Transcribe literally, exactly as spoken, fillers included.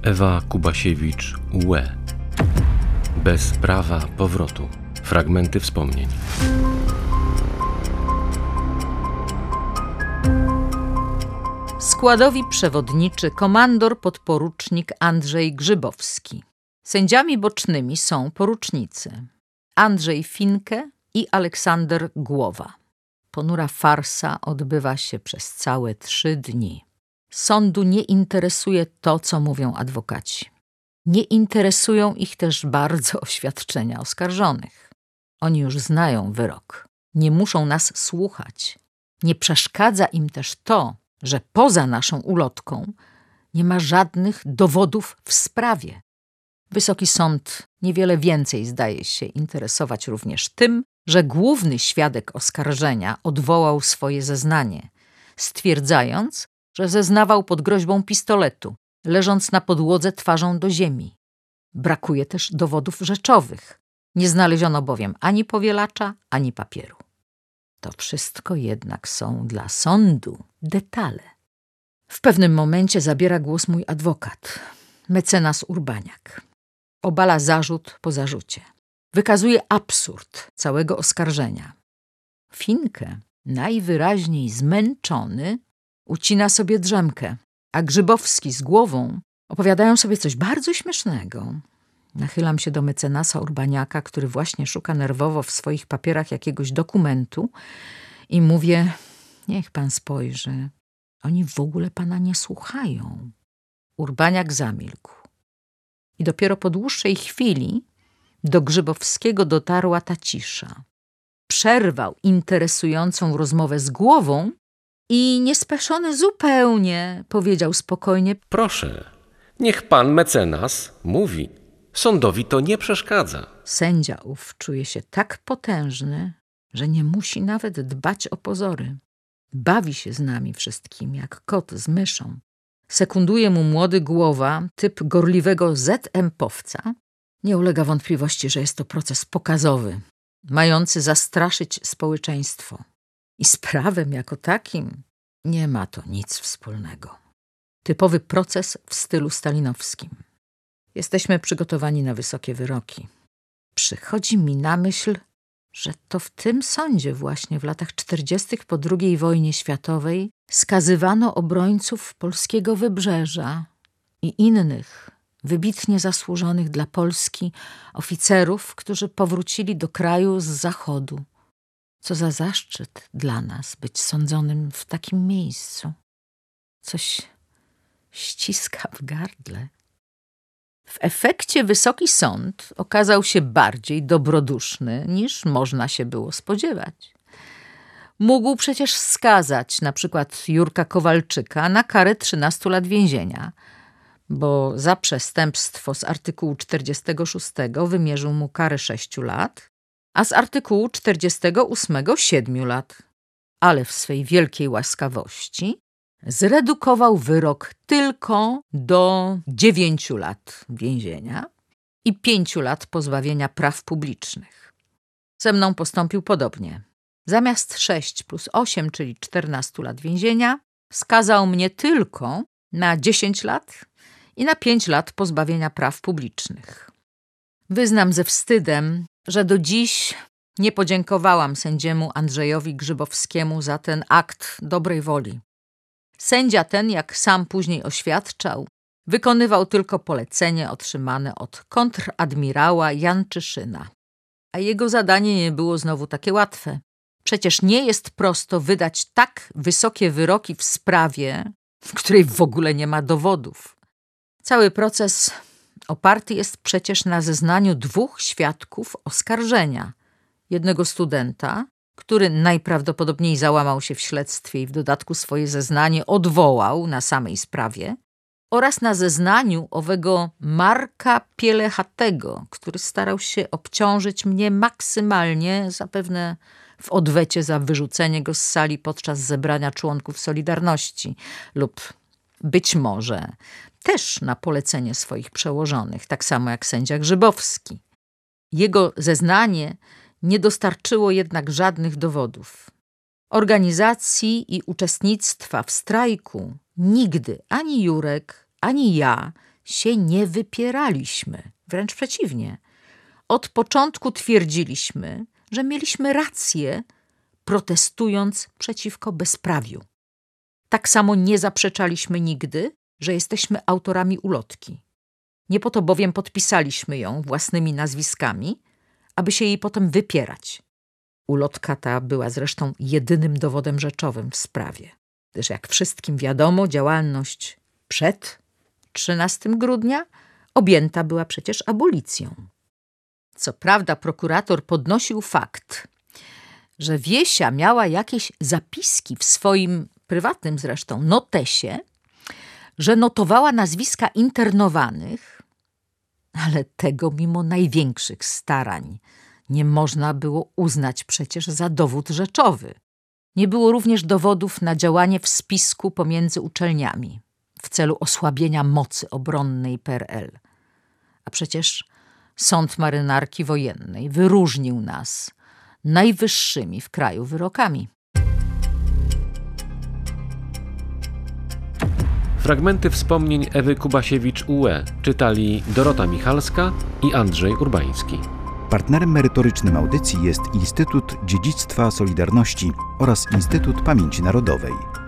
Ewa Kubasiewicz-Łe. Bez prawa powrotu. Fragmenty wspomnień. Składowi przewodniczy komandor podporucznik Andrzej Grzybowski. Sędziami bocznymi są porucznicy Andrzej Finke i Aleksander Głowa. Ponura farsa odbywa się przez całe trzy dni. Sądu nie interesuje to, co mówią adwokaci. Nie interesują ich też bardzo oświadczenia oskarżonych. Oni już znają wyrok. Nie muszą nas słuchać. Nie przeszkadza im też to, że poza naszą ulotką nie ma żadnych dowodów w sprawie. Wysoki Sąd niewiele więcej zdaje się interesować również tym, że główny świadek oskarżenia odwołał swoje zeznanie, stwierdzając, że zeznawał pod groźbą pistoletu, leżąc na podłodze twarzą do ziemi. Brakuje też dowodów rzeczowych. Nie znaleziono bowiem ani powielacza, ani papieru. To wszystko jednak są dla sądu detale. W pewnym momencie zabiera głos mój adwokat, mecenas Urbaniak. Obala zarzut po zarzucie. Wykazuje absurd całego oskarżenia. Finke, najwyraźniej zmęczony, ucina sobie drzemkę, a Grzybowski z Głową opowiadają sobie coś bardzo śmiesznego. Nachylam się do mecenasa Urbaniaka, który właśnie szuka nerwowo w swoich papierach jakiegoś dokumentu i mówię, niech pan spojrzy, oni w ogóle pana nie słuchają. Urbaniak zamilkł. I dopiero po dłuższej chwili do Grzybowskiego dotarła ta cisza. Przerwał interesującą rozmowę z Głową i niespeszony zupełnie powiedział spokojnie: Proszę, niech pan mecenas mówi. Sądowi to nie przeszkadza. Sędzia ów czuje się tak potężny, że nie musi nawet dbać o pozory. Bawi się z nami wszystkim, jak kot z myszą. Sekunduje mu młody Głowa, typ gorliwego zet emowca. Nie ulega wątpliwości, że jest to proces pokazowy, mający zastraszyć społeczeństwo. I z prawem jako takim nie ma to nic wspólnego. Typowy proces w stylu stalinowskim. Jesteśmy przygotowani na wysokie wyroki. Przychodzi mi na myśl, że to w tym sądzie właśnie w latach czterdziestych po drugiej wojnie światowej skazywano obrońców polskiego wybrzeża i innych wybitnie zasłużonych dla Polski oficerów, którzy powrócili do kraju z zachodu. Co za zaszczyt dla nas być sądzonym w takim miejscu. Coś ściska w gardle. W efekcie Wysoki Sąd okazał się bardziej dobroduszny, niż można się było spodziewać. Mógł przecież skazać na przykład Jurka Kowalczyka na karę trzynastu lat więzienia, bo za przestępstwo z artykułu czterdziestego szóstego wymierzył mu karę sześciu lat, a z artykułu czterdziestego ósmego siedmiu lat. Ale w swej wielkiej łaskawości zredukował wyrok tylko do dziewięciu lat więzienia i pięciu lat pozbawienia praw publicznych. Ze mną postąpił podobnie. Zamiast sześć plus osiem, czyli czternastu lat więzienia, skazał mnie tylko na dziesięć lat i na pięć lat pozbawienia praw publicznych. Wyznam ze wstydem, że do dziś nie podziękowałam sędziemu Andrzejowi Grzybowskiemu za ten akt dobrej woli. Sędzia ten, jak sam później oświadczał, wykonywał tylko polecenie otrzymane od kontradmirała Janczyszyna. A jego zadanie nie było znowu takie łatwe. Przecież nie jest prosto wydać tak wysokie wyroki w sprawie, w której w ogóle nie ma dowodów. Cały proces oparty jest przecież na zeznaniu dwóch świadków oskarżenia. Jednego studenta, który najprawdopodobniej załamał się w śledztwie i w dodatku swoje zeznanie odwołał na samej sprawie, oraz na zeznaniu owego Marka Pielechatego, który starał się obciążyć mnie maksymalnie, zapewne w odwecie za wyrzucenie go z sali podczas zebrania członków Solidarności lub być może też na polecenie swoich przełożonych, tak samo jak sędzia Grzybowski. Jego zeznanie nie dostarczyło jednak żadnych dowodów. Organizacji i uczestnictwa w strajku nigdy ani Jurek, ani ja się nie wypieraliśmy. Wręcz przeciwnie. Od początku twierdziliśmy, że mieliśmy rację, protestując przeciwko bezprawiu. Tak samo nie zaprzeczaliśmy nigdy, że jesteśmy autorami ulotki. Nie po to bowiem podpisaliśmy ją własnymi nazwiskami, aby się jej potem wypierać. Ulotka ta była zresztą jedynym dowodem rzeczowym w sprawie, gdyż jak wszystkim wiadomo, działalność przed trzynastego grudnia objęta była przecież abolicją. Co prawda prokurator podnosił fakt, że Wiesia miała jakieś zapiski w swoim prywatnym zresztą notesie, że notowała nazwiska internowanych, ale tego mimo największych starań nie można było uznać przecież za dowód rzeczowy. Nie było również dowodów na działanie w spisku pomiędzy uczelniami w celu osłabienia mocy obronnej P R L. A przecież Sąd Marynarki Wojennej wyróżnił nas najwyższymi w kraju wyrokami. Fragmenty wspomnień Ewy Kubasiewicz-Ue czytali Dorota Michalska i Andrzej Urbański. Partnerem merytorycznym audycji jest Instytut Dziedzictwa Solidarności oraz Instytut Pamięci Narodowej.